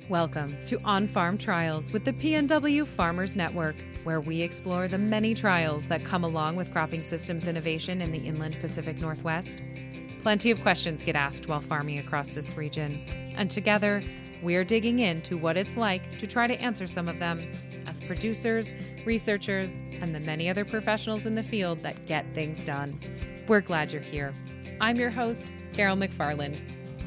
Welcome to On-Farm Trials with the PNW Farmers Network, where we explore the many trials that come along with cropping systems innovation in the inland Pacific Northwest. Plenty of questions get asked while farming across this region, and together, we're digging into what it's like to try to answer some of them as producers, researchers, and the many other professionals in the field that get things done. We're glad you're here. I'm your host, Carol McFarland.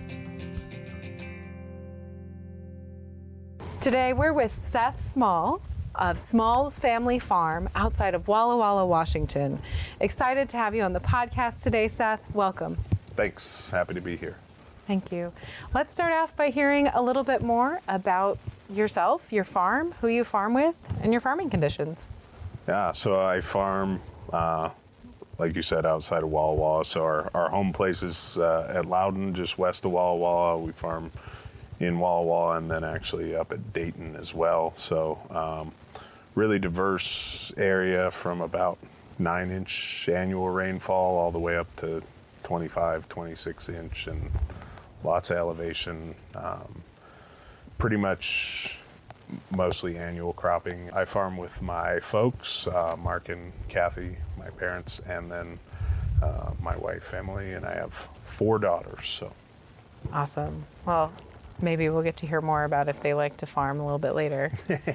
Today, we're with Seth Small of Small's Family Farm outside of Walla Walla, Washington. Excited to have you on the podcast today, Seth. Welcome. Thanks. Happy to be here. Thank you. Let's start off by hearing a little bit more about yourself, your farm, who you farm with, and your farming conditions. Yeah, so I farm, like you said, outside of Walla Walla. So our home place is at Loudon, just west of Walla Walla. We farm in Walla Walla and then actually up at Dayton as well. So really diverse area from about 9-inch annual rainfall all the way up to 25, 26-inch and lots of elevation. Pretty much mostly annual cropping. I farm with my folks, Mark and Kathy, my parents, and then my wife, Emily, and I have 4 daughters. So awesome. Well, maybe we'll get to hear more about if they like to farm a little bit later.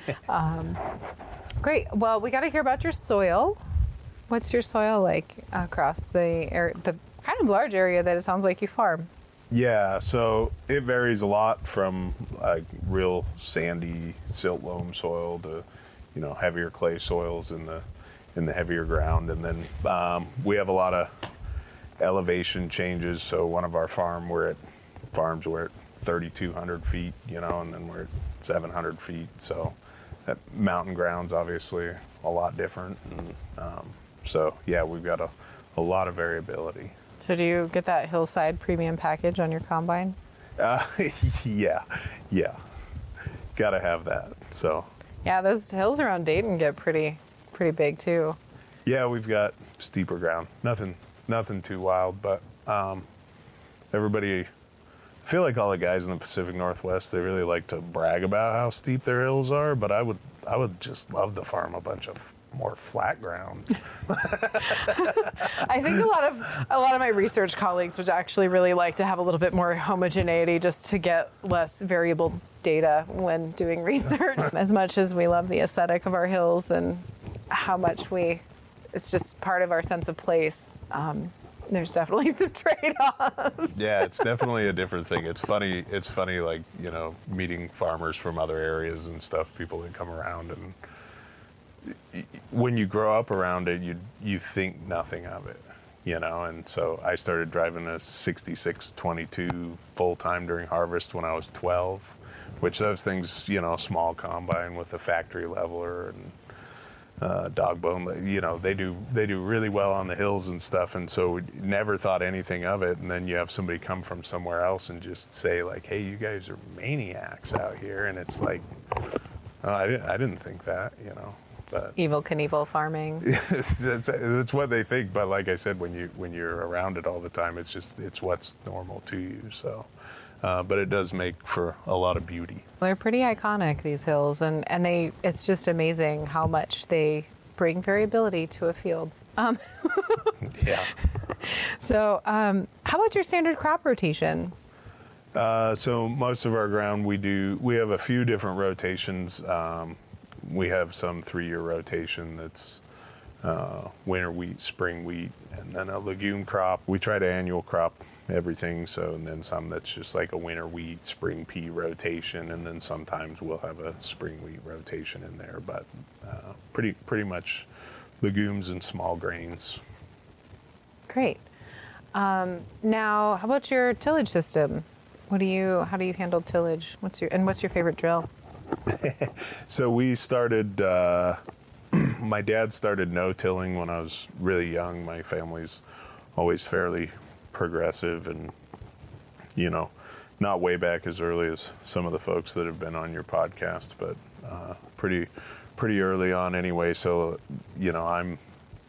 Great. Well, we got to hear about your soil. What's your soil like across the kind of large area that it sounds like you farm? Yeah, so it varies a lot from like real sandy silt loam soil to, heavier clay soils in the heavier ground, and then we have a lot of elevation changes. So one of our farms we're at 3,200 feet, and then we're at 700 feet. So that mountain ground's obviously a lot different, and so yeah, we've got a lot of variability. So do you get that Hillside premium package on your combine? Yeah. Gotta have that, so. Yeah, those hills around Dayton get pretty big too. Yeah, we've got steeper ground. Nothing too wild, but everybody, I feel like all the guys in the Pacific Northwest, they really like to brag about how steep their hills are, but I would just love to farm a bunch of more flat ground. I think a lot of my research colleagues would actually really like to have a little bit more homogeneity just to get less variable data when doing research. As much as we love the aesthetic of our hills and how much it's just part of our sense of place, there's definitely some trade-offs. Yeah, it's definitely a different thing. It's funny, like, meeting farmers from other areas and stuff, people that come around, and when you grow up around it, you think nothing of it, and so I started driving a 6622 full-time during harvest when I was 12, which those things, small combine with a factory leveler and dog bone, they do really well on the hills and stuff, and so we never thought anything of it. And then you have somebody come from somewhere else and just say like, hey, you guys are maniacs out here, and it's like, oh, I didn't think that, But Evel Knievel farming. It's what they think, but like I said, when you're around it all the time, it's what's normal to you. So, but it does make for a lot of beauty. They're pretty iconic, these hills, and it's just amazing how much they bring variability to a field. Yeah. So, how about your standard crop rotation? So most of our ground we have a few different rotations. We have some 3-year rotation that's winter wheat, spring wheat, and then a legume crop. We try to annual crop everything, and then some that's just like a winter wheat, spring pea rotation, and then sometimes we'll have a spring wheat rotation in there, but pretty much legumes and small grains. Great. Now, how about your tillage system? How do you handle tillage? What's your favorite drill? So we started, my dad started no-tilling when I was really young. My family's always fairly progressive and, not way back as early as some of the folks that have been on your podcast, but pretty early on anyway. So, I'm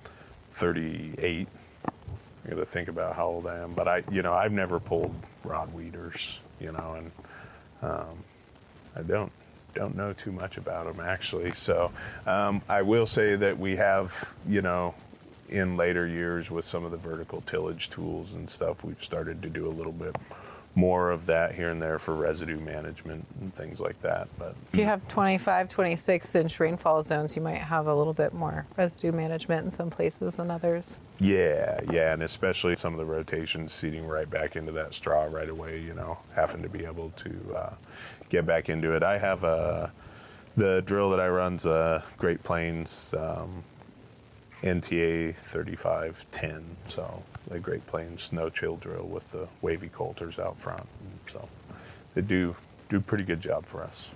38. I got to think about how old I am, but I've never pulled rod weeders, and I don't know too much about them, actually. So I will say that we have, in later years with some of the vertical tillage tools and stuff, we've started to do a little bit more of that here and there for residue management and things like that. But if you have 25, 26-inch rainfall zones, you might have a little bit more residue management in some places than others. Yeah, and especially some of the rotations seeding right back into that straw right away, having to be able to get back into it. I have the drill that I run's a Great Plains NTA 3510, so the Great Plains no-chill drill with the wavy coulters out front. So they do pretty good job for us.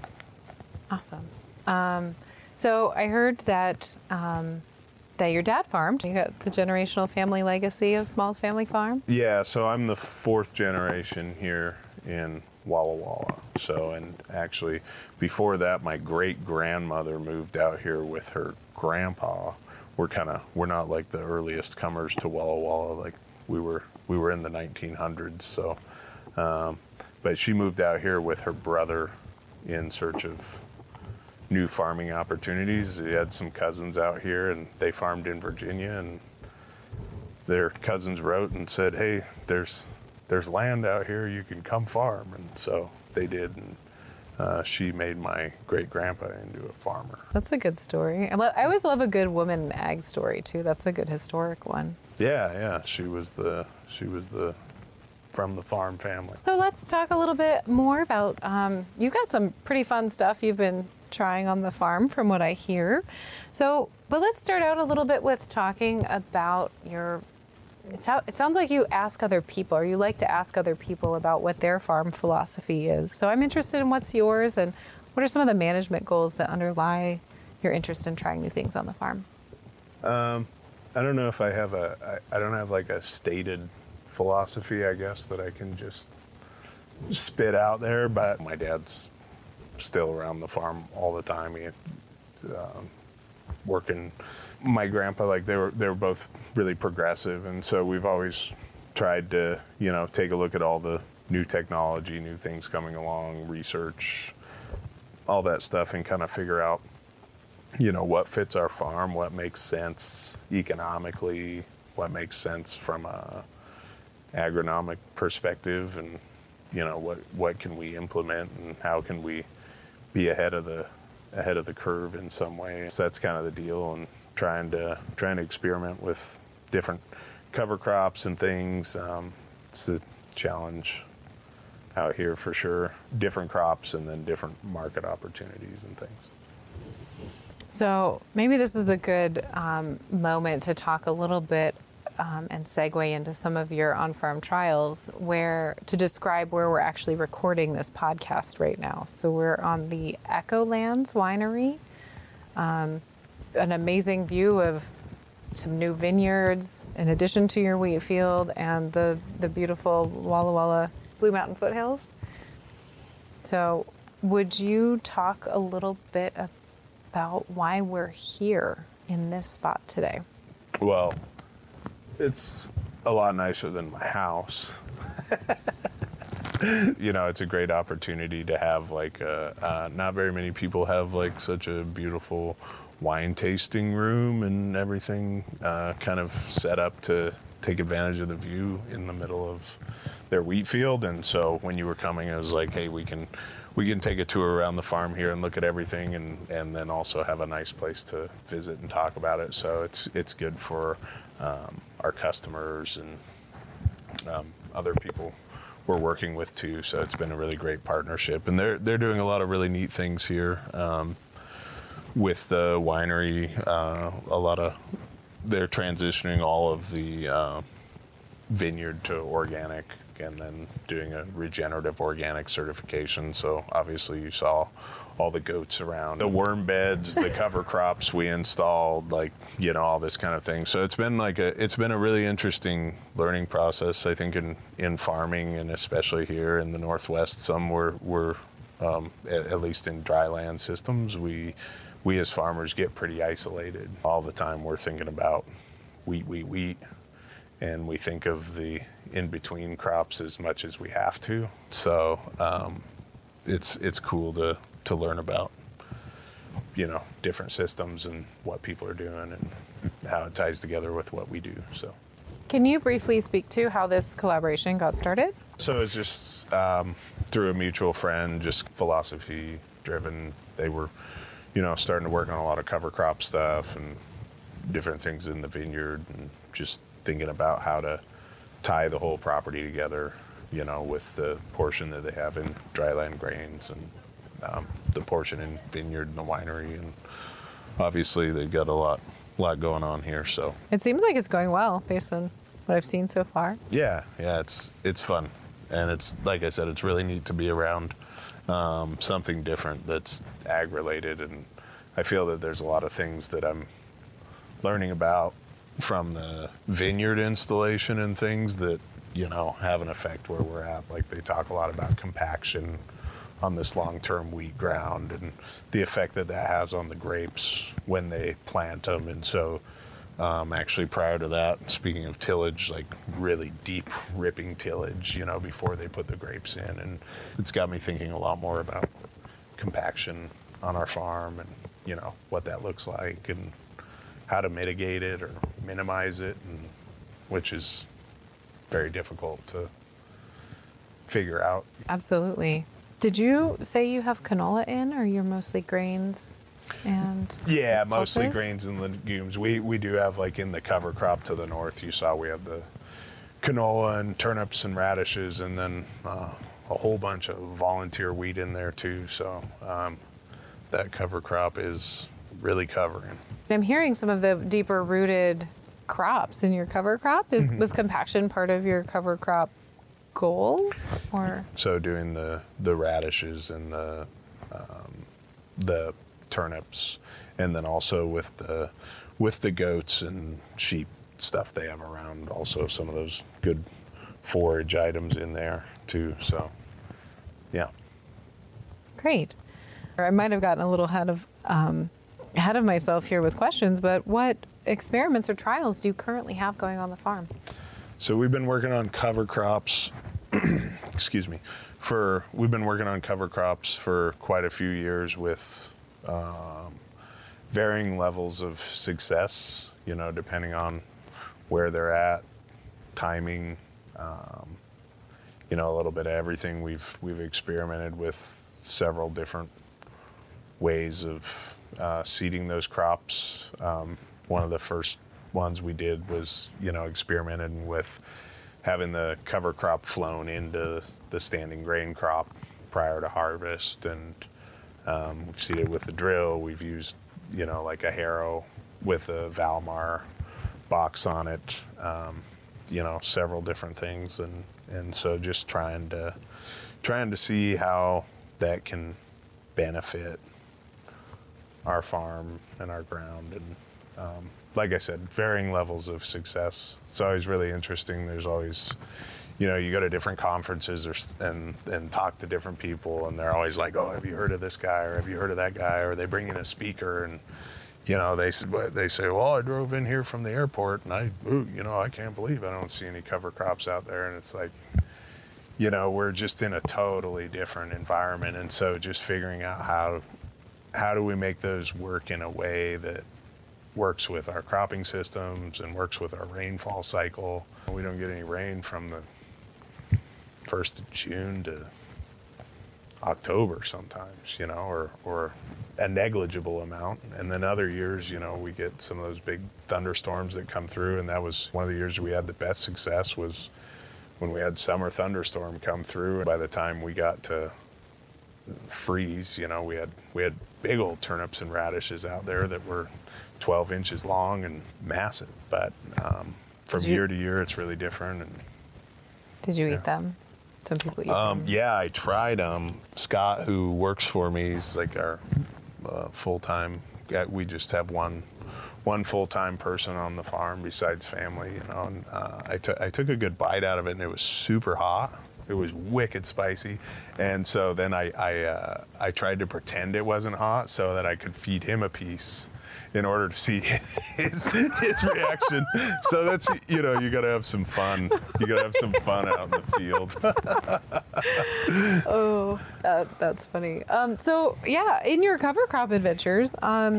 Awesome. So I heard that that your dad farmed. You got the generational family legacy of Smalls Family Farm. Yeah, so I'm the fourth generation here in Walla Walla. So, and actually before that, my great grandmother moved out here with her grandpa. We're not like the earliest comers to Walla Walla. Like we were in the 1900s. So, but she moved out here with her brother in search of new farming opportunities. He had some cousins out here, and they farmed in Virginia, and their cousins wrote and said, "Hey, there's land out here, you can come farm." And so they did, and she made my great grandpa into a farmer. That's a good story. I always love a good woman ag story too. That's a good historic one. Yeah. She was the from the farm family. So let's talk a little bit more about you've got some pretty fun stuff you've been trying on the farm from what I hear. But let's start out a little bit with talking about it sounds like you ask other people, or you like to ask other people about what their farm philosophy is. So I'm interested in what's yours, and what are some of the management goals that underlie your interest in trying new things on the farm? I don't know if I don't have like a stated philosophy, I guess, that I can just spit out there, but my dad's still around the farm all the time. He working. My grandpa, like they were both really progressive, and so we've always tried to, take a look at all the new technology, new things coming along, research, all that stuff, and kind of figure out, what fits our farm, what makes sense economically, what makes sense from a agronomic perspective, and what can we implement, and how can we be ahead of the curve in some way. So that's kind of the deal, and trying to experiment with different cover crops and things. It's a challenge out here for sure. Different crops and then different market opportunities and things. So maybe this is a good moment to talk a little bit and segue into some of your on-farm trials, to describe where we're actually recording this podcast right now. So we're on the Echolands Winery, an amazing view of some new vineyards in addition to your wheat field and the beautiful Walla Walla Blue Mountain foothills. So would you talk a little bit about why we're here in this spot today? Well, it's a lot nicer than my house. It's a great opportunity to have not very many people have like such a beautiful wine tasting room and everything kind of set up to take advantage of the view in the middle of their wheat field. And so when you were coming, it was like, hey, we can take a tour around the farm here and look at everything, and then also have a nice place to visit and talk about it. So it's good for our customers and other people we're working with too. So it's been a really great partnership, and they're doing a lot of really neat things here with the winery. They're transitioning all of the vineyard to organic, and then doing a regenerative organic certification. So obviously you saw all the goats around, the worm beds, the cover crops we installed, all this kind of thing. So it's been a really interesting learning process, I think, in farming, and especially here in the Northwest. Some we're at least in dry land systems, we as farmers get pretty isolated. All the time we're thinking about wheat, and we think of the in-between crops as much as we have to. So it's cool to to learn about, different systems and what people are doing and how it ties together with what we do. So, Can you briefly speak to how this collaboration got started? so it's just through a mutual friend, just philosophy driven. They were, starting to work on a lot of cover crop stuff and different things in the vineyard, and just thinking about how to tie the whole property together, with the portion that they have in dryland grains and the portion in vineyard and the winery. And obviously they've got a lot going on here. So It seems like it's going well based on what I've seen so far. yeah, it's fun. And it's, like I said, it's really neat to be around something different that's ag related. And I feel that there's a lot of things that I'm learning about from the vineyard installation and things that, have an effect where we're at. Like, they talk a lot about compaction on this long-term wheat ground and the effect that has on the grapes when they plant them. And so actually prior to that, speaking of tillage, like really deep ripping tillage, before they put the grapes in. And it's got me thinking a lot more about compaction on our farm and, what that looks like and how to mitigate it or minimize it, and which is very difficult to figure out. Absolutely. Did you say you have canola in, or you're mostly grains and Yeah, mostly pulses? grains and legumes. We do have, like, in the cover crop to the north, you saw we have the canola and turnips and radishes, and then a whole bunch of volunteer wheat in there too. So that cover crop is really covering. I'm hearing some of the deeper rooted crops in your cover crop. Was compaction part of your cover crop goals, or? So doing the radishes and the turnips, and then also with the goats and sheep stuff they have around, also some of those good forage items in there too. So yeah. Great. I might have gotten a little ahead of myself here with questions, but what experiments or trials do you currently have going on the farm? So we've been working on cover crops, excuse me, we've been working on cover crops for quite a few years with varying levels of success, depending on where they're at, timing, a little bit of everything. We've experimented with several different ways of seeding those crops. One of the first ones we did was, experimenting with having the cover crop flown into the standing grain crop prior to harvest. And we've seeded with the drill. We've used, like a harrow with a Valmar box on it, several different things. And so just trying to see how that can benefit our farm and our ground. And like I said, varying levels of success. It's always really interesting. There's always, you go to different conferences and talk to different people, and they're always like, oh, have you heard of this guy, or have you heard of that guy, or they bring in a speaker, and they say, well, I drove in here from the airport, and I can't believe I don't see any cover crops out there. And it's like, we're just in a totally different environment. And so just figuring out how do we make those work in a way that works with our cropping systems and works with our rainfall cycle. We don't get any rain from the 1st of June to October sometimes, or a negligible amount. And then other years, we get some of those big thunderstorms that come through. And that was one of the years we had the best success, was when we had summer thunderstorm come through. And by the time we got to freeze, we had big old turnips and radishes out there that were 12 inches long and massive. But from year to year, it's really different. And did you eat them? Some people eat them. Yeah, I tried them. Scott, who works for me, he's like our full-time. We just have one full-time person on the farm besides family, And I took a good bite out of it, and it was super hot. It was wicked spicy, and so then I tried to pretend it wasn't hot so that I could feed him a piece, in order to see his reaction. So that's, you got to have some fun. You got to have some fun out in the field. Oh, that's funny. So yeah, in your cover crop adventures,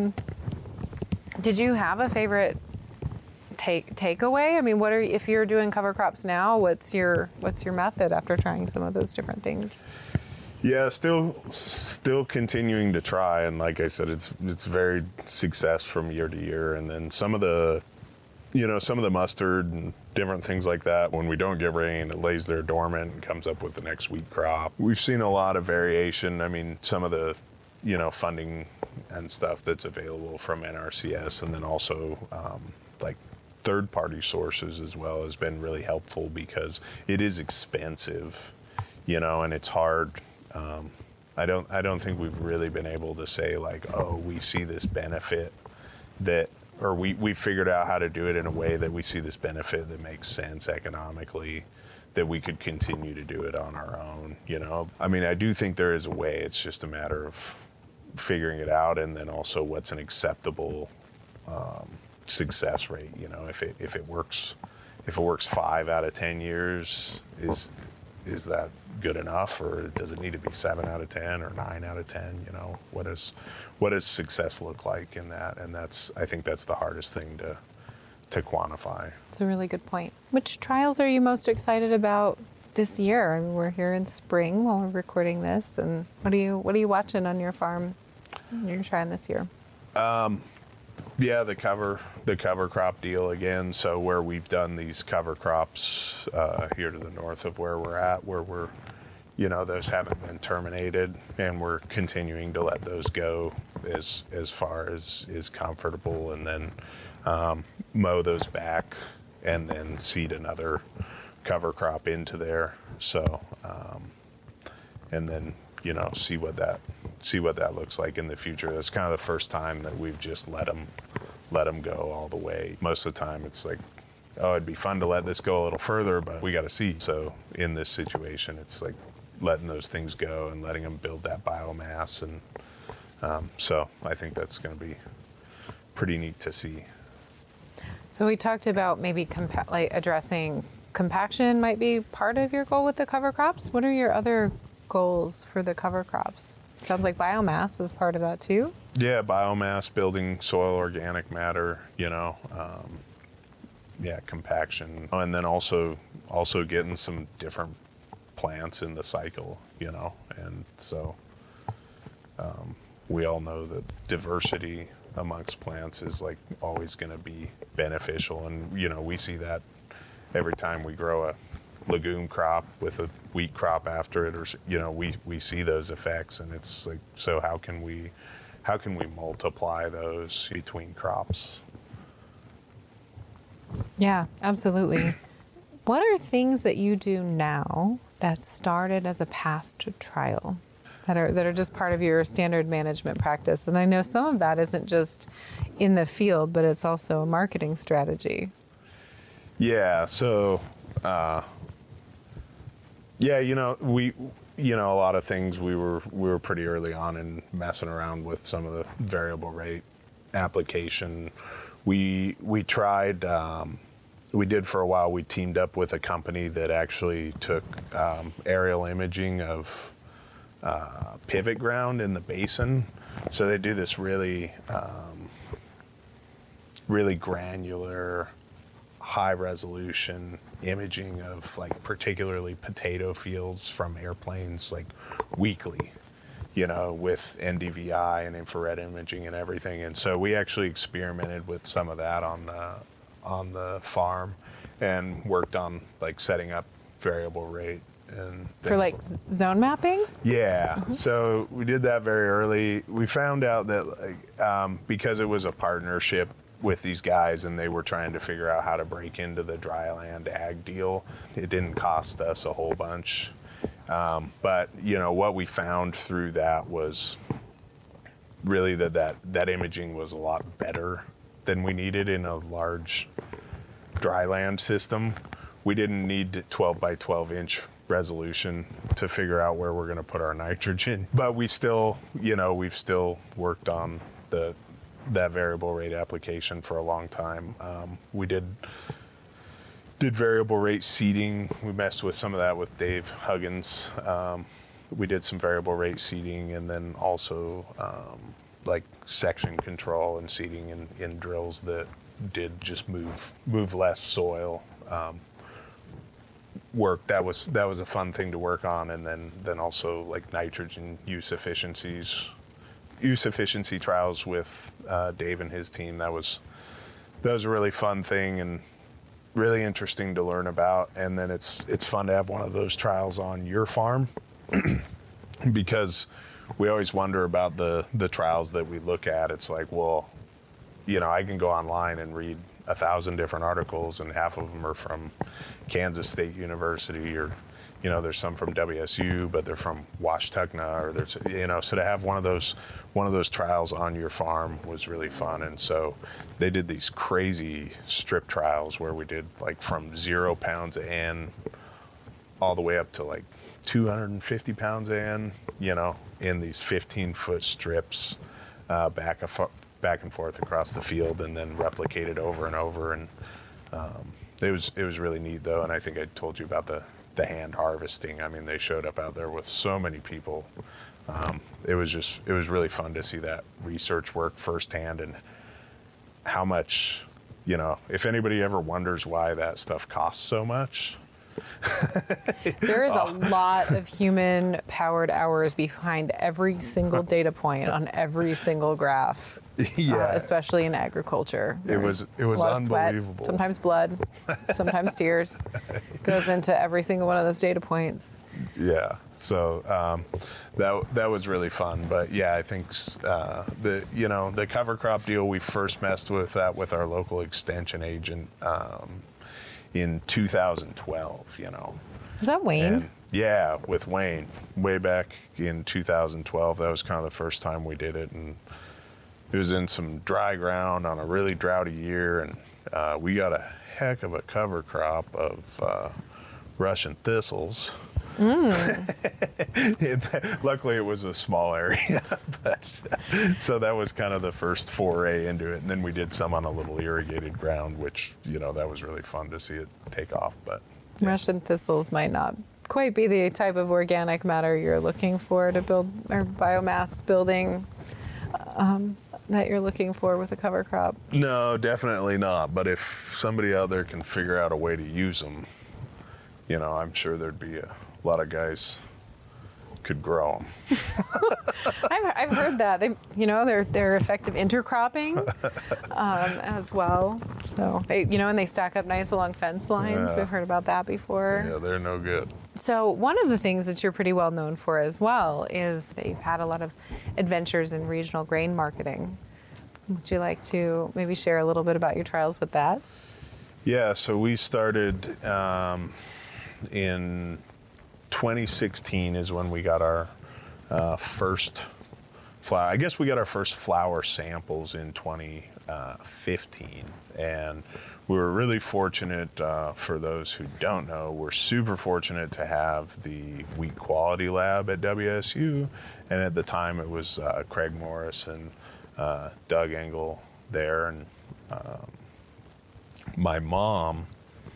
did you have a favorite takeaway? I mean, if you're doing cover crops now, what's your method after trying some of those different things? Yeah, still continuing to try, and like I said, it's very success from year to year. And then some of the mustard and different things like that, when we don't get rain, it lays there dormant and comes up with the next wheat crop. We've seen a lot of variation. I mean, some of the funding and stuff that's available from NRCS, and then also like third-party sources as well, has been really helpful, because it is expensive, and it's hard. I don't think we've really been able to say like, oh, we see this benefit or we figured out how to do it in a way that we see this benefit that makes sense economically, that we could continue to do it on our own. I mean, I do think there is a way. It's just a matter of figuring it out, and then also what's an acceptable success rate. If it works 5 out of 10 years, is that good enough, or does it need to be 7 out of 10 or 9 out of 10? What does success look like in that? And I think that's the hardest thing to quantify. It's a really good point. Which trials are you most excited about this year? I mean, we're here in spring while we're recording this, and what are you watching on your farm you're trying this year? Yeah, the cover crop deal again. So where we've done these cover crops here to the north of where we're at, where we're, those haven't been terminated, and we're continuing to let those go as far as is comfortable, and then mow those back, and then seed another cover crop into there. So, and then see what that looks like in the future. That's kind of the first time that we've just let them go all the way. Most of the time it's like, oh, it'd be fun to let this go a little further, but we got to seed. So in this situation, it's like letting those things go and letting them build that biomass. And so I think that's going to be pretty neat to see. So we talked about maybe addressing compaction might be part of your goal with the cover crops. What are your other goals for the cover crops? Sounds like biomass is part of that too. Yeah, biomass, building soil organic matter, compaction, and then also getting some different plants in the cycle, and so we all know that diversity amongst plants is like always going to be beneficial, and we see that every time we grow a legume crop with a wheat crop after it, or we see those effects, and it's like, so how can we multiply those between crops? Yeah, absolutely. What are things that you do now that started as a past trial that are just part of your standard management practice? And I know some of that isn't just in the field, but it's also a marketing strategy. Yeah, so a lot of things we were pretty early on in messing around with some of the variable rate application. We tried, we did for a while, we teamed up with a company that actually took aerial imaging of pivot ground in the basin. So they do this really granular, high resolution imaging of like particularly potato fields from airplanes like weekly, with NDVI and infrared imaging and everything. And so we actually experimented with some of that on the farm and worked on like setting up variable rate and for like zone mapping. Yeah. Mm-hmm. So we did that very early. We found out that because it was a partnership with these guys and they were trying to figure out how to break into the dry land ag deal, it didn't cost us a whole bunch. But what we found through that was really that imaging was a lot better than we needed in a large dry land system. We didn't need 12 by 12 inch resolution to figure out where we're going to put our nitrogen, but we still, we've still worked on the that variable rate application for a long time. We did variable rate seeding. We messed with some of that with Dave Huggins. We did some variable rate seeding, and then also like section control and seeding in drills that did just move less soil. Work that was a fun thing to work on, and then also like nitrogen use efficiency trials with Dave and his team. That was a really fun thing and really interesting to learn about. And then it's fun to have one of those trials on your farm because we always wonder about the trials that we look at. It's like, well, you know, I can go online and read 1,000 different articles, and half of them are from Kansas State University, or, you know, there's some from WSU, but they're from Washtenaw, or there's, you know, so to have one of those trials on your farm was really fun. And so they did these crazy strip trials where we did like from 0 pounds of N all the way up to like 250 pounds of N, you know, in these 15-foot strips, back and forth across the field, and then replicated over and over. And it was really neat, though. And I think I told you about the hand harvesting. I mean, they showed up out there with so many people. It was really fun to see that research work firsthand, and how much, you know, if anybody ever wonders why that stuff costs so much. There is a lot of human powered hours behind every single data point on every single graph. Yeah, especially in agriculture. It was unbelievable. Sweat, sometimes blood, sometimes tears goes into every single one of those data points. Yeah, so that was really fun. But yeah, I think the cover crop deal, we first messed with that with our local extension agent in 2012. You know, is that Wayne? And, yeah, with Wayne, way back in 2012. That was kind of the first time we did it, and it was in some dry ground on a really droughty year, and we got a heck of a cover crop of Russian thistles. Luckily, it was a small area, but so that was kind of the first foray into it. And then we did some on a little irrigated ground, which, you know, that was really fun to see it take off. But yeah. Russian thistles might not quite be the type of organic matter you're looking for to build, or biomass building that you're looking for with a cover crop. No, definitely not. But if somebody out there can figure out a way to use them, you know, I'm sure there'd be a lot of guys could grow them. I've heard that they're effective intercropping as well. So and they stack up nice along fence lines. Yeah. We've heard about that before. Yeah, they're no good. So one of the things that you're pretty well known for as well is that you've had a lot of adventures in regional grain marketing. Would you like to maybe share a little bit about your trials with that? Yeah, so we started in 2016 is when we got our first flower. I guess we got our first flower samples in 2015, and we were really fortunate. For those who don't know, we're super fortunate to have the wheat quality lab at WSU, and at the time it was Craig Morris and Doug Engel there, and my mom.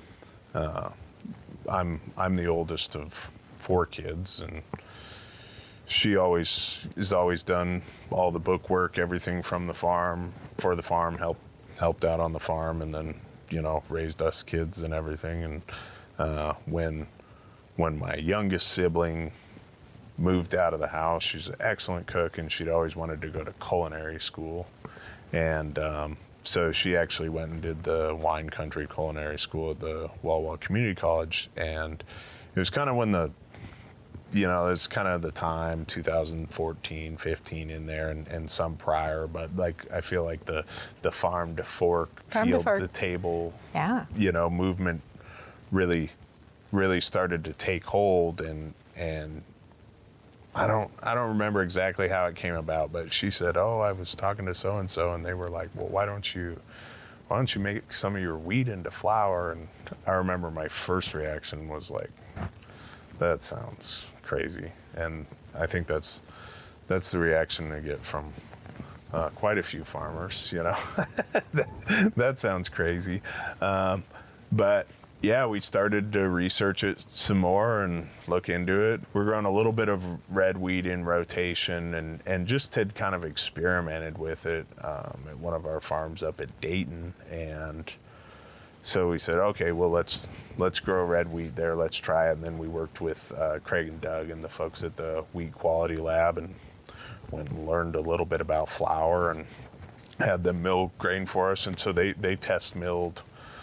I'm the oldest of 4 kids, and she has always done all the book work, everything from the farm, for the farm, helped out on the farm, and then, you know, raised us kids and everything. And when my youngest sibling moved out of the house, she's an excellent cook, and she'd always wanted to go to culinary school, and so she actually went and did the wine country culinary school at the Walla Community College. And it was kind of when it's kind of the time, 2014, 15 in there, and some prior, but like, I feel like the farm to fork, field to table, you know, movement really started to take hold. And I don't remember exactly how it came about, but she said, "Oh, I was talking to so and so, and they were like, well, why don't you make some of your wheat into flour?" And I remember my first reaction was like, "That sounds crazy." And I think that's the reaction I get from quite a few farmers, you know. That sounds crazy. But yeah, we started to research it some more and look into it. We're growing a little bit of red wheat in rotation and just had kind of experimented with it at one of our farms up at Dayton. And so we said, okay, well, let's grow red wheat there. Let's try it. And then we worked with Craig and Doug and the folks at the Wheat Quality Lab and went and learned a little bit about flour and had them mill grain for us. And so they test milled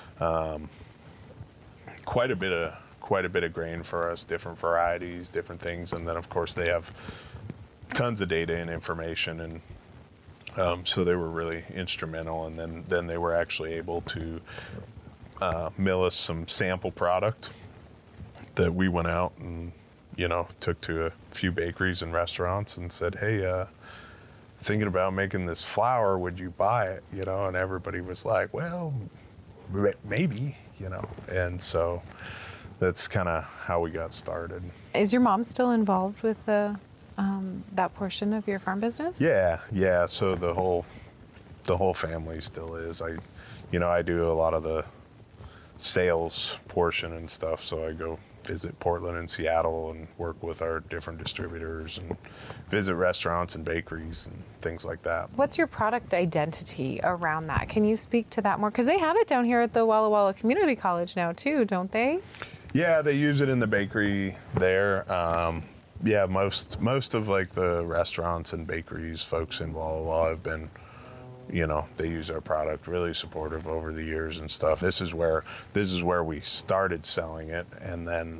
quite a bit of grain for us, different varieties, different things, and then of course they have tons of data and information, and so they were really instrumental. And then they were actually able to mill us some sample product that we went out and took to a few bakeries and restaurants and said, hey, thinking about making this flour, would you buy it? And everybody was like, well, maybe. And so that's kind of how we got started. Is your mom still involved with that portion of your farm business? Yeah. So the whole family still is. I do a lot of the sales portion and stuff. So I go visit Portland and Seattle and work with our different distributors and visit restaurants and bakeries and things like that. What's your product identity around that? Can you speak to that more? Because they have it down here at the Walla Walla Community College now too, don't they? Yeah, they use it in the bakery there. Yeah, most of like the restaurants and bakeries folks in Walla Walla have been, they use our product, really supportive over the years and stuff. This is where we started selling it, and then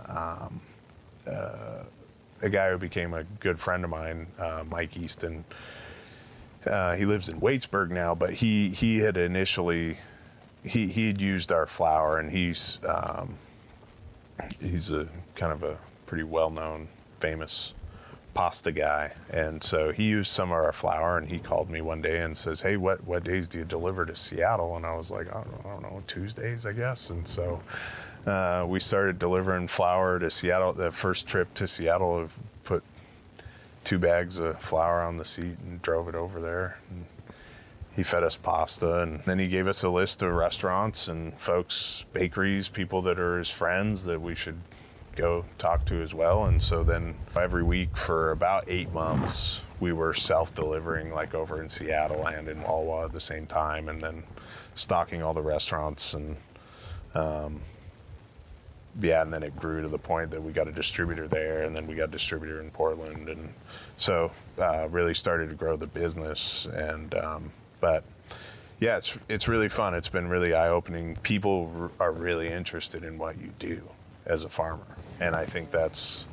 a guy who became a good friend of mine, Mike Easton. He lives in Waitsburg now, but he had initially he'd used our flour, and he's a kind of a pretty well-known, famous pasta guy, and so he used some of our flour, and he called me one day and says, hey, what days do you deliver to Seattle? And I was like, I don't know, Tuesdays, I guess. And so we started delivering flour to Seattle. The first trip to Seattle, I put 2 bags of flour on the seat and drove it over there. And he fed us pasta, and then he gave us a list of restaurants and folks, bakeries, people that are his friends that we should go talk to as well. And so then every week for about 8 months, we were self-delivering, like over in Seattle and in Walla at the same time, and then stocking all the restaurants. And and then it grew to the point that we got a distributor there, and then we got a distributor in Portland, and so really started to grow the business. And but yeah, it's really fun. It's been really eye-opening. People are really interested in what you do as a farmer, and I think that's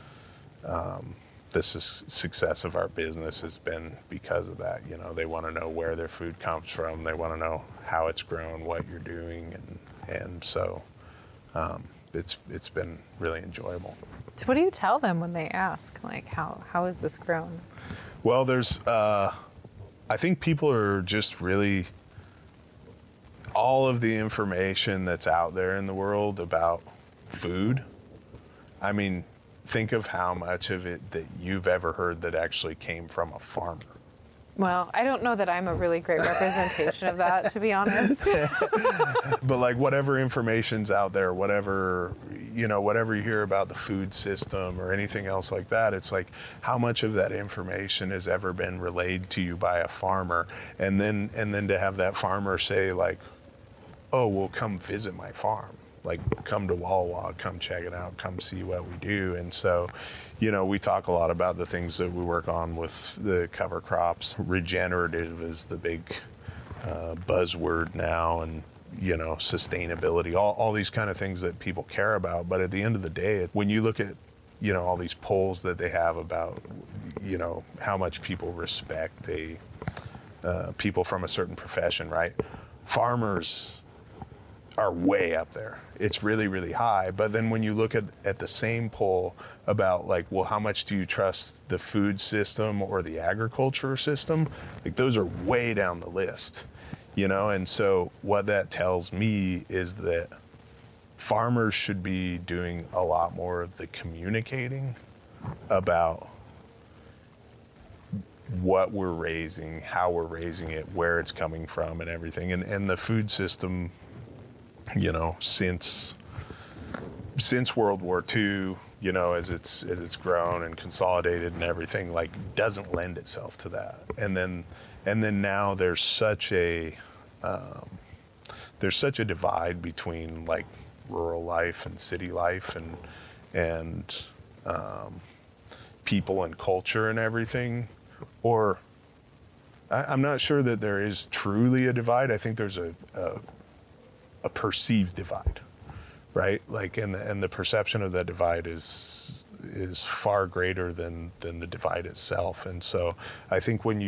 the success of our business has been because of that. They want to know where their food comes from. They want to know how it's grown, what you're doing, and so it's been really enjoyable. So what do you tell them when they ask, like, how is this grown? Well, there's I think people are just really, all of the information that's out there in the world about food, I mean, think of how much of it that you've ever heard that actually came from a farmer. Well, I don't know that I'm a really great representation of that, to be honest. But like whatever information's out there, whatever you hear about the food system or anything else like that, it's like how much of that information has ever been relayed to you by a farmer, and then to have that farmer say like, oh, well, come visit my farm. Like, come to Walla Walla, come check it out, come see what we do. And so, we talk a lot about the things that we work on with the cover crops. Regenerative is the big buzzword now, and, sustainability, all these kind of things that people care about. But at the end of the day, when you look at, all these polls that they have about, how much people respect people from a certain profession, right? Farmers are way up there. It's really, really high. But then when you look at the same poll about like, well, how much do you trust the food system or the agriculture system? Like those are way down the list, And so what that tells me is that farmers should be doing a lot more of the communicating about what we're raising, how we're raising it, where it's coming from, and everything. And the food system, you know, since World War II, you know, as it's grown and consolidated and everything, like, doesn't lend itself to that. And then now there's such a divide between, like, rural life and city life and people and culture and everything. Or I'm not sure that there is truly a divide. I think there's a perceived divide, right? Like, and the perception of that divide is far greater than the divide itself. And so I think when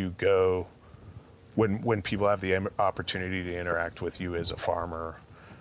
people have the opportunity to interact with you as a farmer,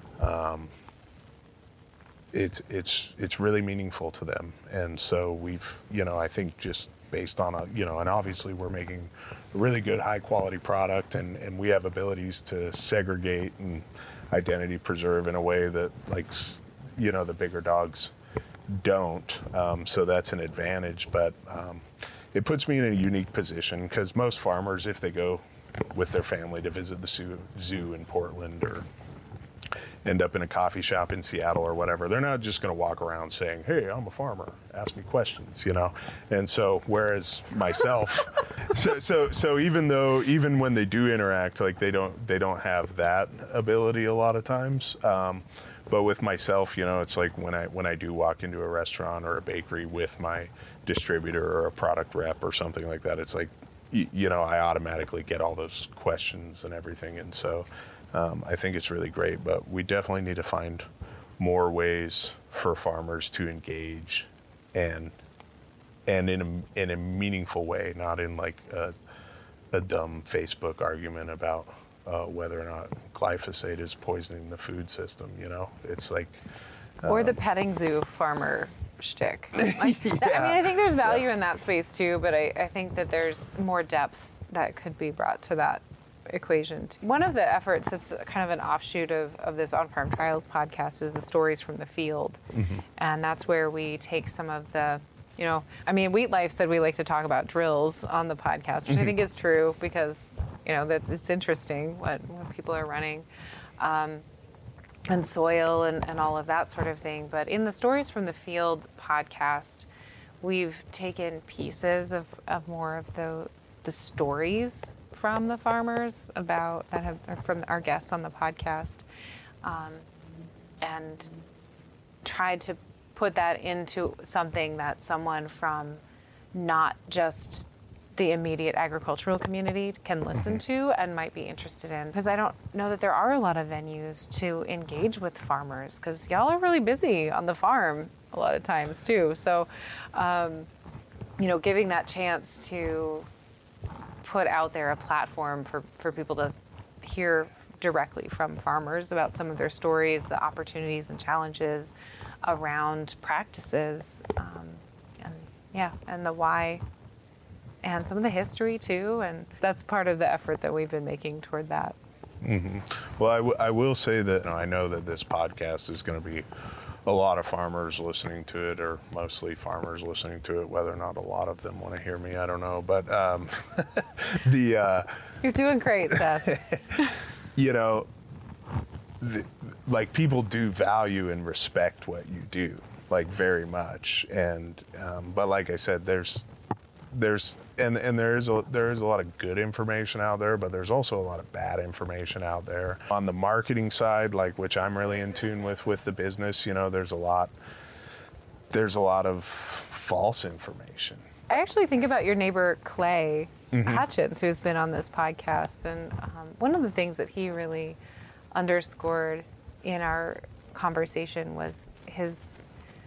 it's really meaningful to them. And so we've, you know, I think just based on you know, and obviously we're making a really good high quality product, and we have abilities to segregate and identity preserve in a way that, like, you know, the bigger dogs don't. So that's an advantage, but it puts me in a unique position, because most farmers, if they go with their family to visit the zoo in Portland or end up in a coffee shop in Seattle or whatever, they're not just going to walk around saying, "Hey, I'm a farmer, ask me questions," you know. And so, whereas myself, so even when they do interact, like, they don't have that ability a lot of times. But with myself, you know, it's like when I do walk into a restaurant or a bakery with my distributor or a product rep or something like that, it's like, you know, I automatically get all those questions and everything. And so I think it's really great, but we definitely need to find more ways for farmers to engage and in a meaningful way, not in, like, a dumb Facebook argument about whether or not glyphosate is poisoning the food system. You know, it's like or the petting zoo farmer shtick. Like, yeah. I mean, I think there's value in that space too, but I think that there's more depth that could be brought to that equation. One of the efforts that's kind of an offshoot of this On-Farm Trials podcast is the Stories from the Field. Mm-hmm. And that's where we take some of the, you know, I mean, Wheat Life said we like to talk about drills on the podcast, which I think is true, because, you know, that it's interesting what people are running, and soil and all of that sort of thing. But in the Stories from the Field podcast, we've taken pieces of more of the stories from the farmers about that have from our guests on the podcast, and tried to put that into something that someone from not just the immediate agricultural community can listen to and might be interested in. Because I don't know that there are a lot of venues to engage with farmers, because y'all are really busy on the farm a lot of times too. So, you know, giving that chance to put out there a platform for people to hear directly from farmers about some of their stories, the opportunities and challenges around practices, and the why, and some of the history too. And that's part of the effort that we've been making toward that. Mm-hmm. Well, I will say that, you know, I know that this podcast is going to be a lot of farmers listening to it, or mostly farmers listening to it. Whether or not a lot of them want to hear me, I don't know. But you're doing great, Seth. You know, like, people do value and respect what you do, like, very much. And but like I said, there is a lot of good information out there, but there's also a lot of bad information out there. On the marketing side, like, which I'm really in tune with the business, you know, there's a lot of false information. I actually think about your neighbor Clay Hutchins, who's been on this podcast, and one of the things that he really underscored in our conversation was his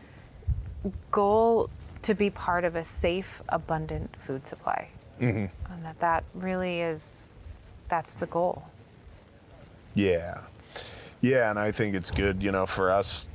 goal to be part of a safe, abundant food supply. Mm-hmm. And that really is, that's the goal. Yeah. Yeah, and I think it's good, you know, for us,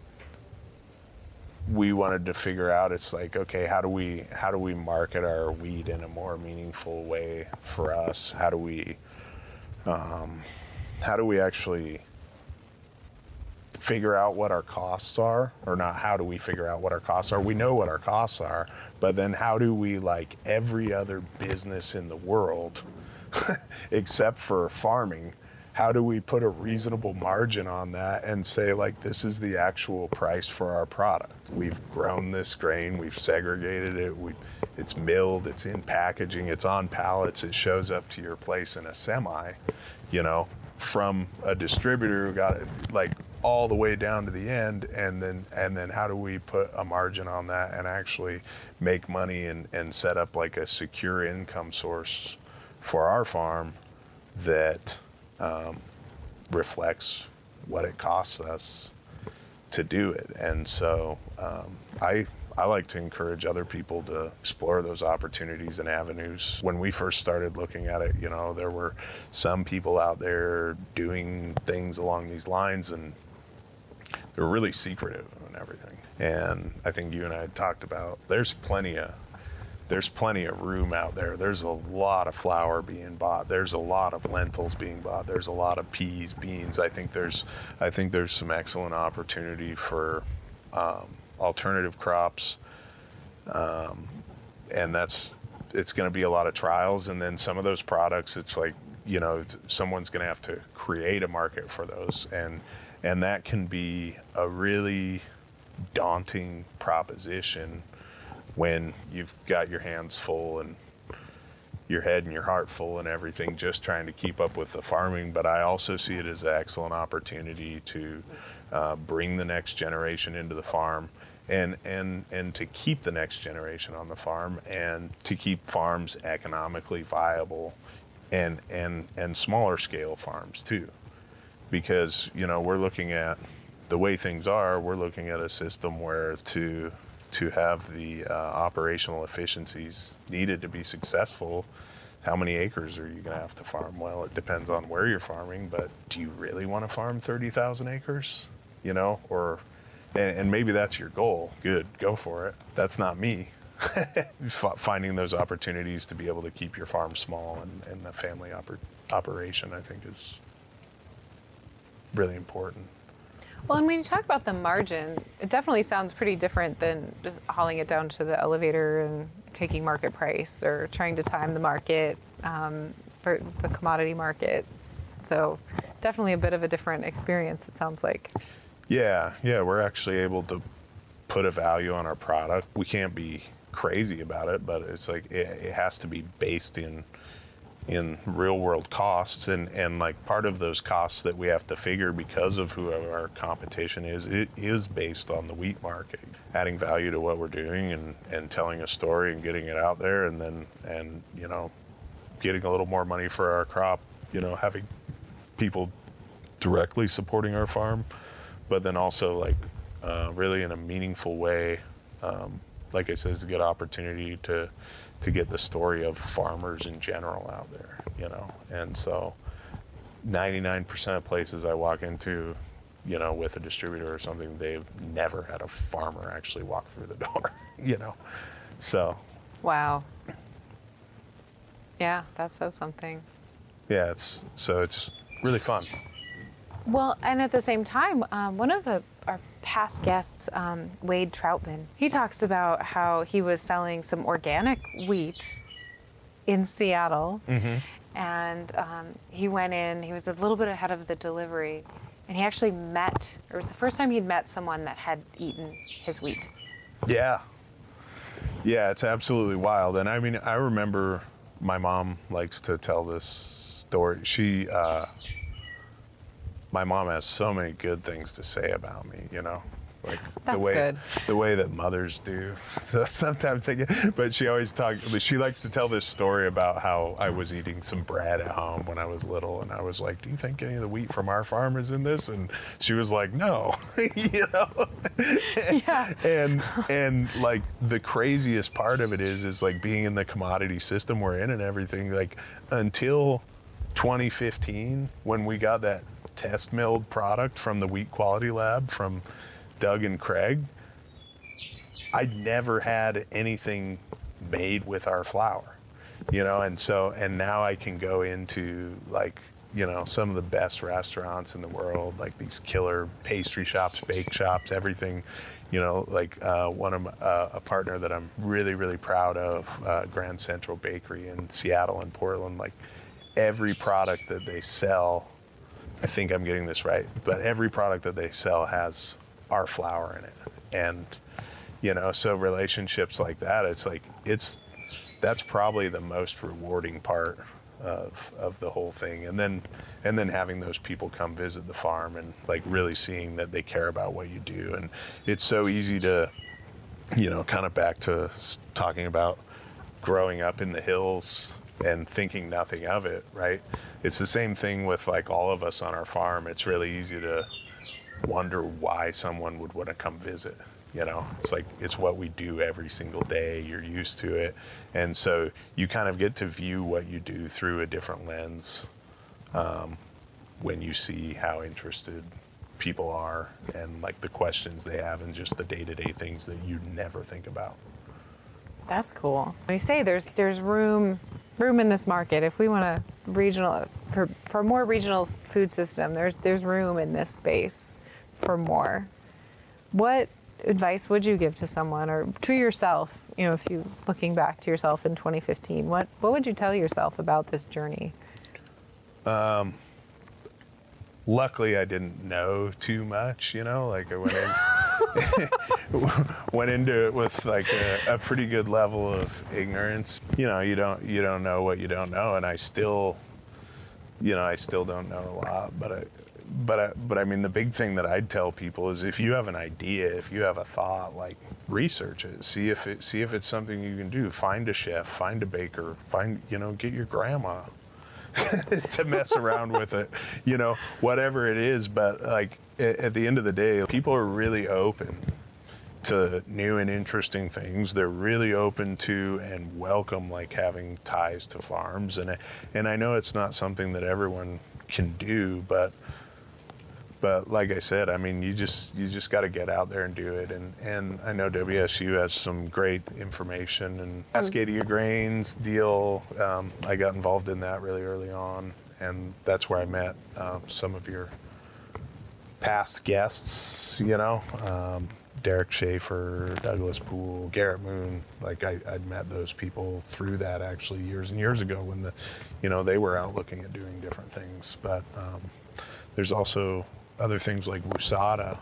we wanted to figure out, it's like, okay, how do we market our wheat in a more meaningful way for us? How do we actually figure out what our costs are, or not how do we figure out what our costs are? We know what our costs are, but then how do we, like every other business in the world, except for farming, how do we put a reasonable margin on that and say, like, this is the actual price for our product? We've grown this grain, we've segregated it, it's milled, it's in packaging, it's on pallets, it shows up to your place in a semi, you know, from a distributor who got it like all the way down to the end, and then how do we put a margin on that and actually make money and set up like a secure income source for our farm that reflects what it costs us to do it. And so I like to encourage other people to explore those opportunities and avenues. When we first started looking at it, you know, there were some people out there doing things along these lines, and they were really secretive and everything. And I think you and I had talked about there's plenty of room out there. There's a lot of flour being bought. There's a lot of lentils being bought. There's a lot of peas, beans. I think there's some excellent opportunity for alternative crops, and it's going to be a lot of trials. And then some of those products, it's like, you know, someone's going to have to create a market for those, and that can be a really daunting proposition when you've got your hands full and your head and your heart full and everything, just trying to keep up with the farming. But I also see it as an excellent opportunity to bring the next generation into the farm and to keep the next generation on the farm and to keep farms economically viable and smaller scale farms too. Because, you know, we're looking at the way things are, we're looking at a system where to have the operational efficiencies needed to be successful, how many acres are you going to have to farm? Well, it depends on where you're farming, but do you really want to farm 30,000 acres? You know, and maybe that's your goal. Good, go for it. That's not me. Finding those opportunities to be able to keep your farm small and the family operation, I think, is really important. Well, and when you talk about the margin, it definitely sounds pretty different than just hauling it down to the elevator and taking market price or trying to time the market for the commodity market. So definitely a bit of a different experience, it sounds like. Yeah, we're actually able to put a value on our product. We can't be crazy about it, but it's like it has to be based in real world costs, and like part of those costs that we have to figure because of who our competition is, it is based on the wheat market. Adding value to what we're doing and telling a story and getting it out there, and you know, getting a little more money for our crop, you know, having people directly supporting our farm, but then also like really in a meaningful way, like I said, it's a good opportunity to get the story of farmers in general out there, you know. And so 99% of places I walk into, you know, with a distributor or something, they've never had a farmer actually walk through the door, you know. So. Wow. Yeah, that says something. Yeah, it's really fun. Well, and at the same time, one of our past guests, Wade Troutman, he talks about how he was selling some organic wheat in Seattle, and he went in, he was a little bit ahead of the delivery, and he actually it was the first time he'd met someone that had eaten his wheat. Yeah, it's absolutely wild. And I mean, I remember my mom likes to tell this story. My mom has so many good things to say about me, you know, like the way that mothers do. So sometimes but she likes to tell this story about how I was eating some bread at home when I was little, and I was like, do you think any of the wheat from our farm is in this? And she was like, no, you know? Yeah. and like the craziest part of it is like being in the commodity system we're in and everything, like until 2015, when we got that test milled product from the Wheat Quality Lab from Doug and Craig, I'd never had anything made with our flour, you know. And now I can go into like some of the best restaurants in the world, like these killer pastry shops, bake shops, everything. Like a partner that I'm really, really proud of, Grand Central Bakery in Seattle and Portland, like every product that they sell, I think I'm getting this right, but every product that they sell has our flour in it. And, so relationships like that, that's probably the most rewarding part of the whole thing. And then having those people come visit the farm and like really seeing that they care about what you do. And it's so easy to, kind of back to talking about growing up in the hills and thinking nothing of it, right? It's the same thing with like all of us on our farm. It's really easy to wonder why someone would want to come visit. It's like, it's what we do every single day. You're used to it. And so you kind of get to view what you do through a different lens when you see how interested people are and like the questions they have and just the day-to-day things that you never think about. That's cool. When you say there's room in this market, if we want a regional, for more regional food system, there's room in this space for more. What advice would you give to someone or to yourself, if you looking back to yourself in 2015, what would you tell yourself about this journey? Luckily I didn't know too much, like I went into it with like a pretty good level of ignorance. You don't know what you don't know, and I still don't know a lot, but I mean, the big thing that I'd tell people is if you have an idea, if you have a thought, like research it, see if it's something you can do. Find a chef, find a baker, get your grandma to mess around with it, whatever it is. But like at the end of the day, people are really open to new and interesting things. They're really open to and welcome like having ties to farms, and I know it's not something that everyone can do, but like I said, I mean, you just got to get out there and do it. And I know WSU has some great information, and Cascadia Grains deal, I got involved in that really early on, and that's where I met some of your past guests, Derek Schaefer, Douglas Poole, Garrett Moon. Like I'd met those people through that actually years and years ago when they were out looking at doing different things. But there's also other things like WUSADA,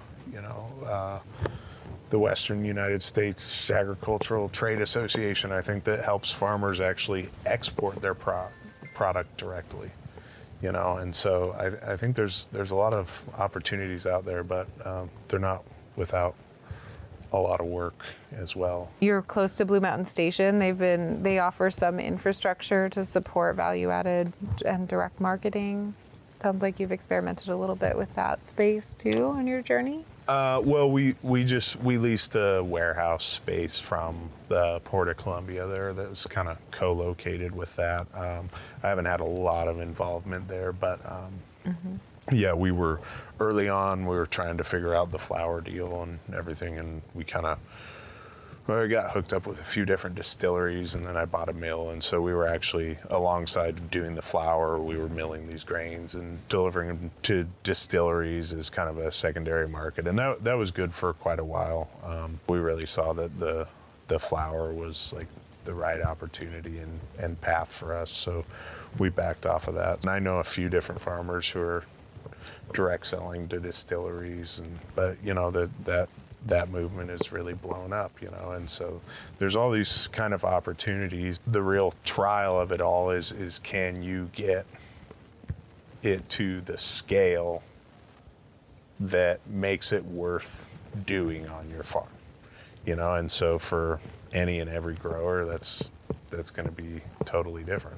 the Western United States Agricultural Trade Association, I think, that helps farmers actually export their product directly, and so I think there's a lot of opportunities out there, but they're not without a lot of work as well. You're close to Blue Mountain Station. They offer some infrastructure to support value-added and direct marketing. Sounds like you've experimented a little bit with that space too on your journey. Well, we leased a warehouse space from the Port of Columbia there that was kind of co-located with that. I haven't had a lot of involvement there, but yeah, we were early on. We were trying to figure out the flour deal and everything, and we got hooked up with a few different distilleries, and then I bought a mill, and so we were actually, alongside doing the flour, we were milling these grains and delivering them to distilleries as kind of a secondary market, and that was good for quite a while. We really saw that the flour was like the right opportunity and path for us, so we backed off of that. And I know a few different farmers who are direct selling to distilleries, but that movement is really blown up, and so there's all these kind of opportunities. The real trial of it all is can you get it to the scale that makes it worth doing on your farm, and so for any and every grower, that's going to be totally different.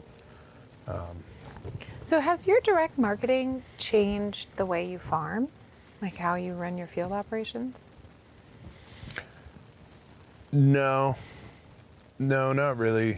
So has your direct marketing changed the way you farm, like how you run your field operations? No, not really.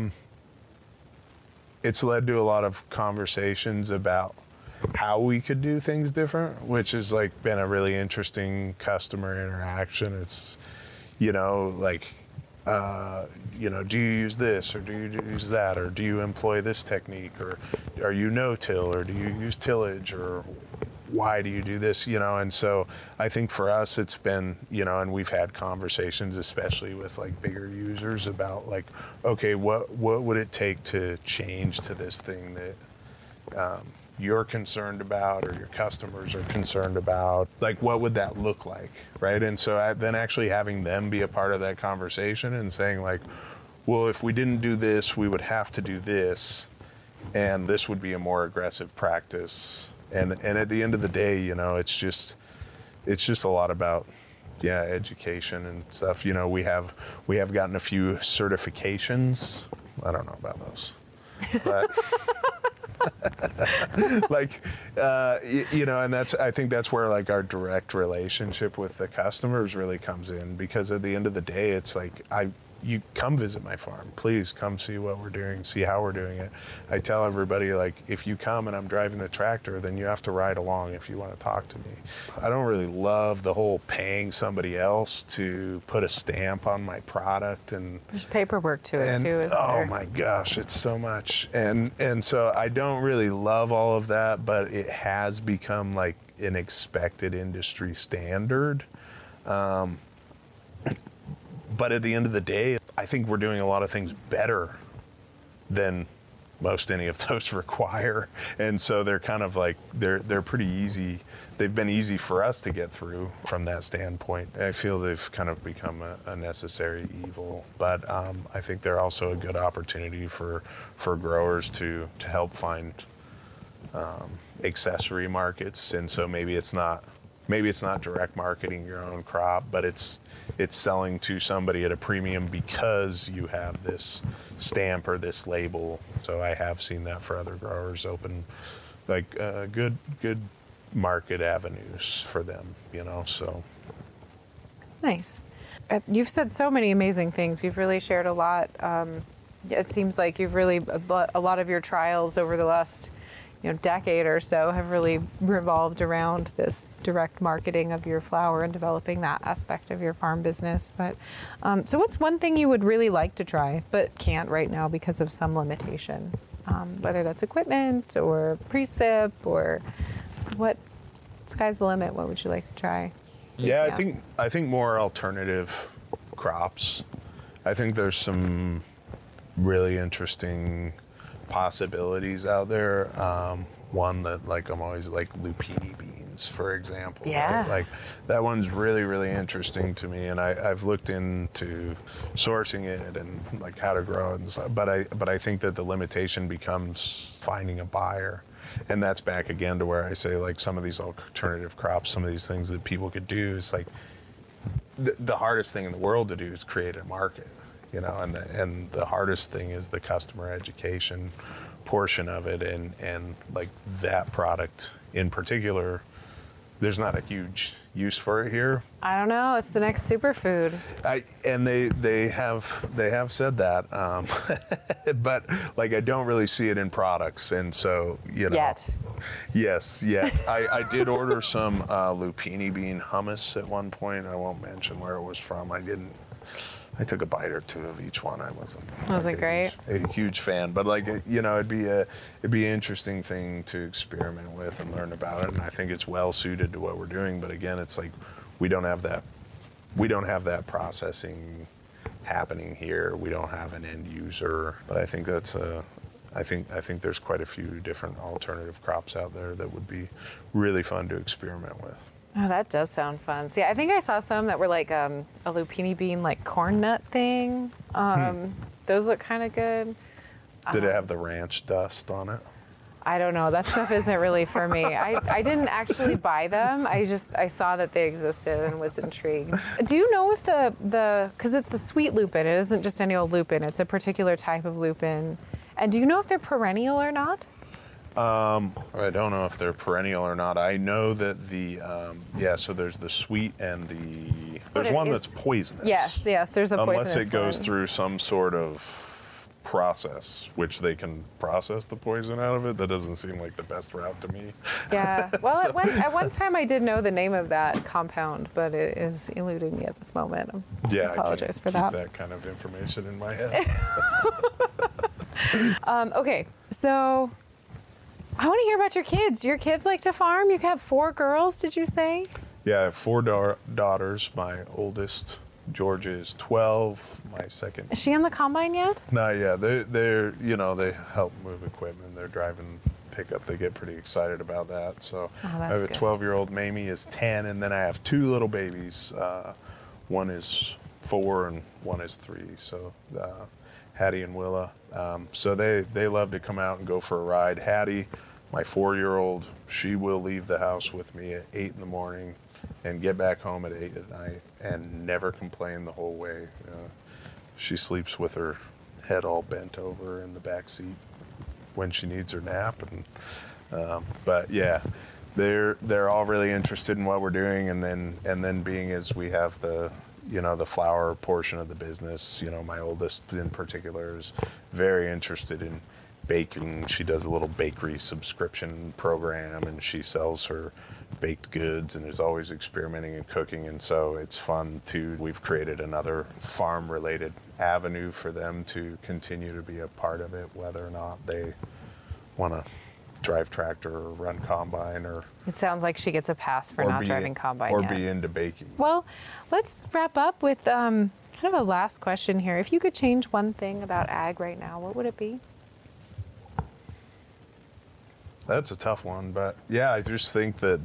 It's led to a lot of conversations about how we could do things different, which has like been a really interesting customer interaction. It's, like do you use this or do you use that, or do you employ this technique, or are you no-till, or do you use tillage, or why do you do this, and so I think for us it's been, and we've had conversations, especially with like bigger users, about like, okay, what would it take to change to this thing that you're concerned about or your customers are concerned about? Like, what would that look like, right? And so then actually having them be a part of that conversation and saying like, well, if we didn't do this, we would have to do this, and this would be a more aggressive practice. And at the end of the day, it's just a lot about, education and stuff. We have gotten a few certifications. I don't know about those, but and I think that's where like our direct relationship with the customers really comes in, because at the end of the day, it's like, you come visit my farm, please come see what we're doing, see how we're doing it. I tell everybody, like, if you come and I'm driving the tractor, then you have to ride along if you want to talk to me. I don't really love the whole paying somebody else to put a stamp on my product, and there's paperwork to it too, isn't there? Oh my gosh, it's so much. And so I don't really love all of that, but it has become like an expected industry standard. But at the end of the day, I think we're doing a lot of things better than most any of those require. And so they're kind of like, they're pretty easy. They've been easy for us to get through from that standpoint. I feel they've kind of become a necessary evil. But I think they're also a good opportunity for growers to help find accessory markets. And so maybe it's not direct marketing your own crop, but it's selling to somebody at a premium because you have this stamp or this label. So I have seen that for other growers open like good market avenues for them, so. Nice. You've said so many amazing things. You've really shared a lot. It seems like you've really, a lot of your trials over the last decade or so have really revolved around this direct marketing of your flower and developing that aspect of your farm business. But so what's one thing you would really like to try but can't right now because of some limitation, whether that's equipment or precip or what? Sky's the limit. What would you like to try? Yeah, I think more alternative crops. I think there's some really interesting possibilities out there. One that like I'm always like lupini beans, for example. Yeah. Right? Like that one's really, really interesting to me, and I've looked into sourcing it and like how to grow it and stuff. But I think that the limitation becomes finding a buyer. And that's back again to where I say like some of these alternative crops, some of these things that people could do, is like the hardest thing in the world to do is create a market. And the hardest thing is the customer education portion of it, and like that product in particular, there's not a huge use for it here. I don't know. It's the next superfood. And they have said that, but like I don't really see it in products, and so Yet. Yes, yet. I did order some lupini bean hummus at one point. I won't mention where it was from. I took a bite or two of each one. I wasn't great? A huge fan, but like it'd be an interesting thing to experiment with and learn about it. And I think it's well suited to what we're doing. But again, it's like we don't have that processing happening here. We don't have an end user. But I think I think there's quite a few different alternative crops out there that would be really fun to experiment with. Oh, that does sound fun. See, I think I saw some that were like a lupini bean, like corn nut thing. Those look kind of good. Did it have the ranch dust on it? I don't know. That stuff isn't really for me. I didn't actually buy them. I saw that they existed and was intrigued. Do you know if because it's the sweet lupin, it isn't just any old lupin, it's a particular type of lupin. And do you know if they're perennial or not? I don't know if they're perennial or not. I know that so there's the sweet and there's one that's poisonous. Yes, there's a poisonous Unless it goes one. through some sort of process, which they can process the poison out of it. That doesn't seem like the best route to me. Yeah. Well, at one time I did know the name of that compound, but it is eluding me at this moment. I apologize for that. That kind of information in my head. Okay, so I want to hear about your kids. Do your kids like to farm? You have 4 girls, did you say? Yeah, I have 4 daughters. My oldest, Georgia, is 12. My second. Is she on the combine yet? Not yet. They're they help move equipment. They're driving pickup. They get pretty excited about that. So I have a 12-year-old. Mamie is 10, and then I have 2 little babies. One is 4 and one is 3. So Hattie and Willa. So they love to come out and go for a ride. Hattie, my 4-year-old, she will leave the house with me at 8 in the morning and get back home at 8 at night and never complain the whole way. She sleeps with her head all bent over in the back seat when she needs her nap. And but yeah, they're all really interested in what we're doing. And then being as we have the flower portion of the business, my oldest in particular is very interested in baking. She does a little bakery subscription program, and she sells her baked goods and is always experimenting in cooking. And so it's fun too. We've created another farm related avenue for them to continue to be a part of it, whether or not they want to drive tractor or run combine. Or it sounds like she gets a pass for not driving combine or yet. Be into baking. Well, let's wrap up with kind of a last question here. If you could change one thing about ag right now, what would it be? That's a tough one, but yeah, I just think that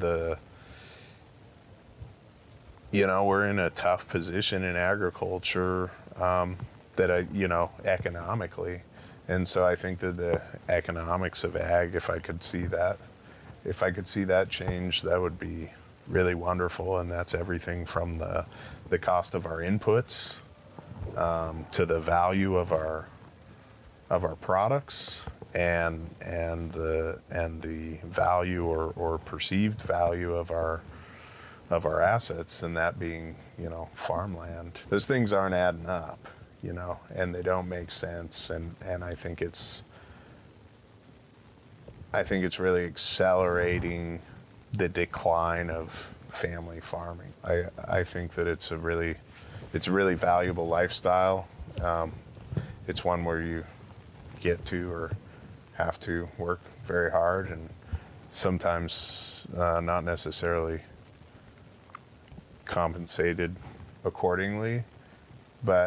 we're in a tough position in agriculture, economically. And so I think that the economics of ag, if I could see that change, that would be really wonderful. And that's everything from the cost of our inputs to the value of our products and the value or perceived value of our assets, and that being farmland. Those things aren't adding up. And they don't make sense, and I think it's really accelerating the decline of family farming. I think that it's a really valuable lifestyle. It's one where you get to or have to work very hard, and sometimes not necessarily compensated accordingly, but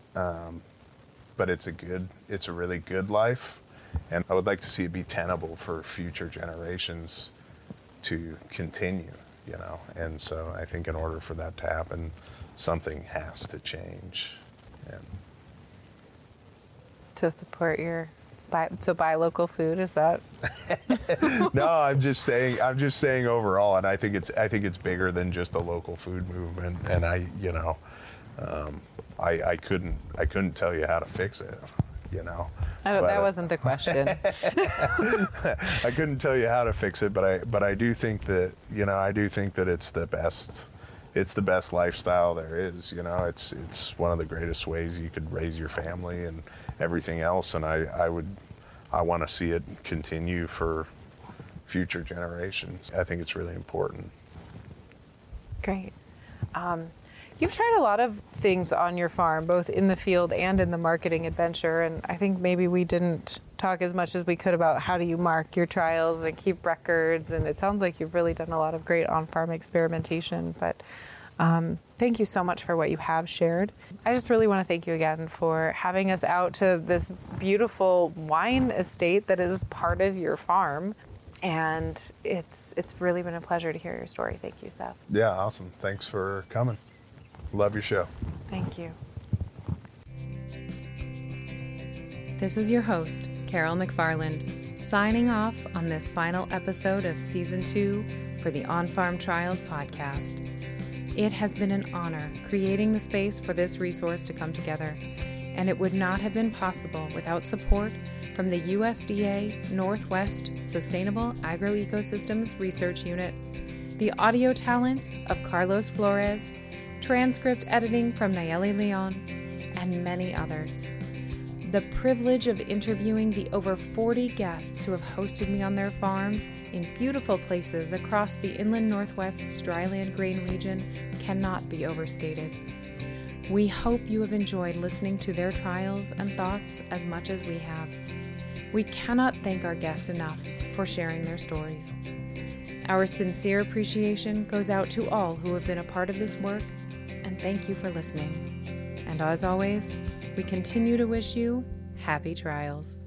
it's a really good life, and I would like to see it be tenable for future generations to continue, and so I think in order for that to happen, something has to change. And to support buy local food, is that? No, I'm just saying overall, and I think it's bigger than just a local food movement, and I couldn't tell you how to fix it, That wasn't the question. I couldn't tell you how to fix it, but I do think that it's the best lifestyle there is. It's one of the greatest ways you could raise your family and everything else, and I want to see it continue for future generations. I think it's really important. Great. You've tried a lot of things on your farm, both in the field and in the marketing adventure, and I think maybe we didn't talk as much as we could about how do you mark your trials and keep records, and it sounds like you've really done a lot of great on-farm experimentation, but thank you so much for what you have shared. I just really want to thank you again for having us out to this beautiful wine estate that is part of your farm, and it's really been a pleasure to hear your story. Thank you, Seth. Yeah, awesome. Thanks for coming. Love your show. Thank you. This is your host, Carol McFarland, signing off on this final episode of Season 2 for the On Farm Trials podcast. It has been an honor creating the space for this resource to come together, and it would not have been possible without support from the USDA Northwest Sustainable Agroecosystems Research Unit, the audio talent of Carlos Flores, transcript editing from Nayeli Leon, and many others. The privilege of interviewing the over 40 guests who have hosted me on their farms in beautiful places across the inland Northwest's dryland grain region cannot be overstated. We hope you have enjoyed listening to their trials and thoughts as much as we have. We cannot thank our guests enough for sharing their stories. Our sincere appreciation goes out to all who have been a part of this work, and thank you for listening. And as always, we continue to wish you happy trials.